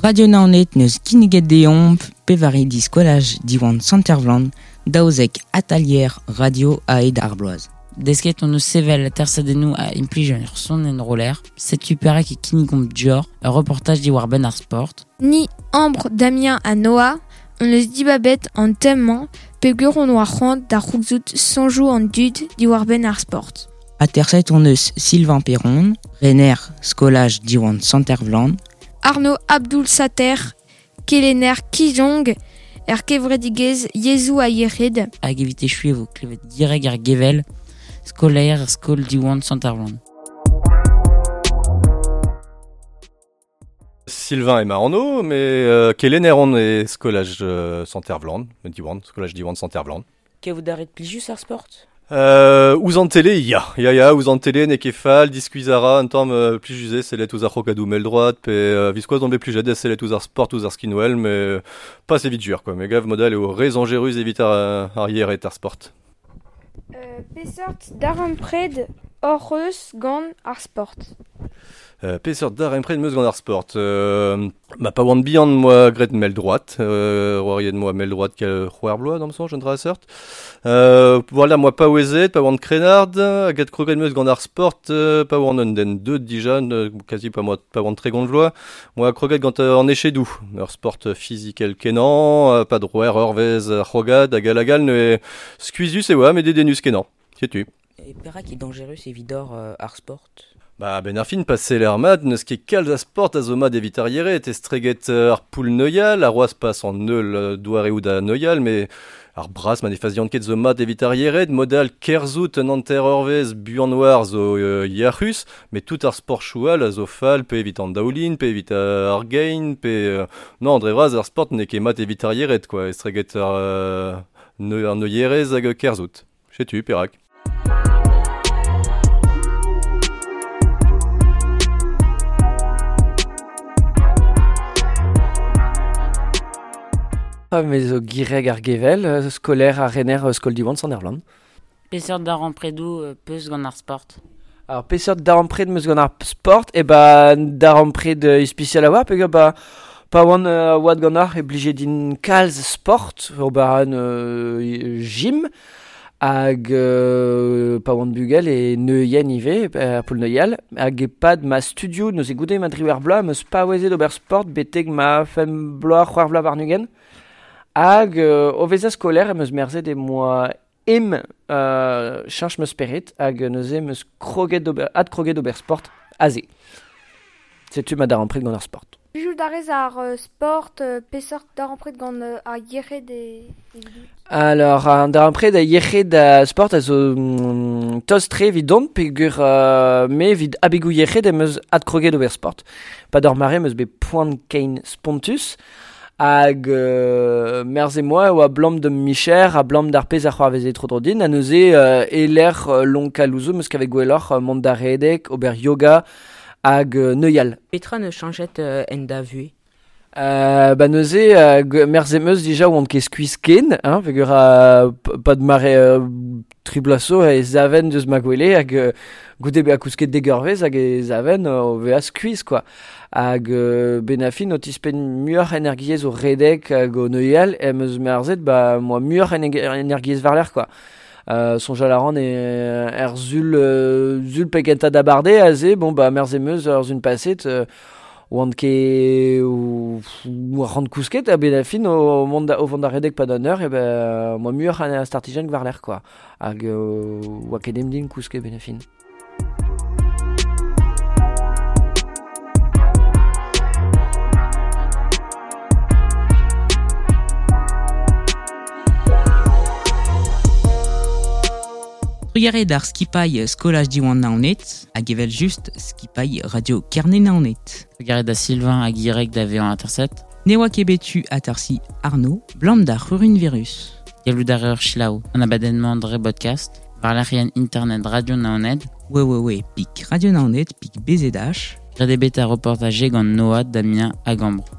Radio naonet neus kinniget deomp pevari di skolaj diwan Santervland daouzek atelier radio aed Arboise. Desket on eus sevel tersadennoù a implijer son en roller, setu perek e kinnigomp dior, un reportage di war ben ar sport. Ni Ambre, Damien a Noah, on eus dibabet an temman, pegur on oa c'hoant da c'hougzout sanjou an dud di war ben ar sport. A terset on eus Sylvain Perron, Renner skolaj diwan Santervland, Arnaud Abdoul Sater, Kelener Kijong, kevredigez Yezou a Yered. Hag evite chuevo klevet direg ar gevel, skolaer skol diwan Santervland. Sylvain et Marano, mais Kelener on est skolaj Santervland, skolaj diwan Santervland. Kev daret plijus ar sport? Ouz an tele, ya, ouz an tele, ne kefal, diskuizara, un tamm plijuse, selet ouz ar c'hokadou mel droad, pe viskoaz on bet plijet, selet ouz ar sport, ouz ar skinwell, mais pas evit jur, quoi. Mais gav modal eo rez angeruz evit ar yer et ar sport. Pesort darempred horreus gant ar sport. Pesort darempred meus gant ar sport. Ma pa oant bihan moi gret mel droad, roarien moi mel droad kel c'hoar bloaz, am son, jendra a seurt. Voilà, moi pas oezet, pas oant krenard, hag et kroget meus gant ar sport, pas oant un den deud dijan, quasi pas oant tre gant vloaz, moi kroget gant an echedou, ur sport physikel kenan, pas droer orvez c'hogad, hag alagal ne skuizus e oa, met dedenus kenan, tu. Et perak e dangerus evidor ar sport? Bah, ben ar fin passe l'ermad, neus ket kalz a sport a zo mat evit ar yeret, estreget ar poul neuial, ar oaz pas an neul douareoù da neuial, mais ar bras man e faziant ket zo mat evit ar yeret, modal kerzout un anter orvez buan war zo yarus, mais tout ar sport choual a zo fal, pe evit an daoulin, pe evit ar gain, pe... non, dre vraz ar sport ne ket mat evit ar yeret, quoi, estreget ar neuierez hag kerzout. Chetu, perak. Mais gireg ar gevel, skolaer a Renner skol diwan Santervland. Pesort darempredou peus gant ar sport. Alors, pesort darempred meus gant ar sport, e ba darempred ispicial a war, pega ba pa oan oad gant ar e blije din kalz sport, o ba an gym, hag pa oan bugel e neuien ive, poul neuial, hag e pad ma studio neus e goude ma driwer bloaz, meus pa oezet ober sport, beteg ma fem bloaz c'hoar bloaz war-nugen, hag o veza skolaer meus merzet e moa chanch meus perit, hag neuze meus kroget ober sport aze. Setu ma darempred gant ar sport. Jou darez ar sport, pesort darempred gant ar yered e... Alors, an darempred a yered a sport a zo toz tre vidon, pegur me vid abegou yered e meus ad kroget ober sport. Pa d'or mare meus be poant kein spontus, hag merze moi oa blam de micher a blam d'ar pez ar c'hoarveze tro-drodin, a neuze eler long kalouzo meus kavek gwelloc'h mont da redek, ober yoga hag neuial. Petra ne changet en da vue? Ba neuze merze meus dija oant ket skuiz ken, pegur pa de mare triblaso e zaven deus ma gwele hag goude be a kousket degorvez hag e zaven o vea skuiz, quoi. Hag benafin o tispen muur energiez o redek hag o neuial e meus merzet ba moa muur energiez var l'air, quoi. Sonjal a ran zul pekenta da barde a ze, bon ba merze meus ur zun paset oant ket o ran kousket a benafin o vant da redek pa d'an eur e ba moa muur an startijen var l'air, quoi. Hag oa ket din kousket benafin. Truiare d'ar skipai skolaj diwan naonet, hag evel just skipai radio kernet naonet. Truiare da Sylvain hag gireg da vean a terset. Ne oa ket betu a tarsi Arnaud, blam da c'hurun virus. Galou da reur chilaou, an abadennement dre podcast, var l'arien internet radio naonet. Ouais, pik radio naonet, pik BZH. Gredebet a reportage gant Noah, Damien hag Ambre.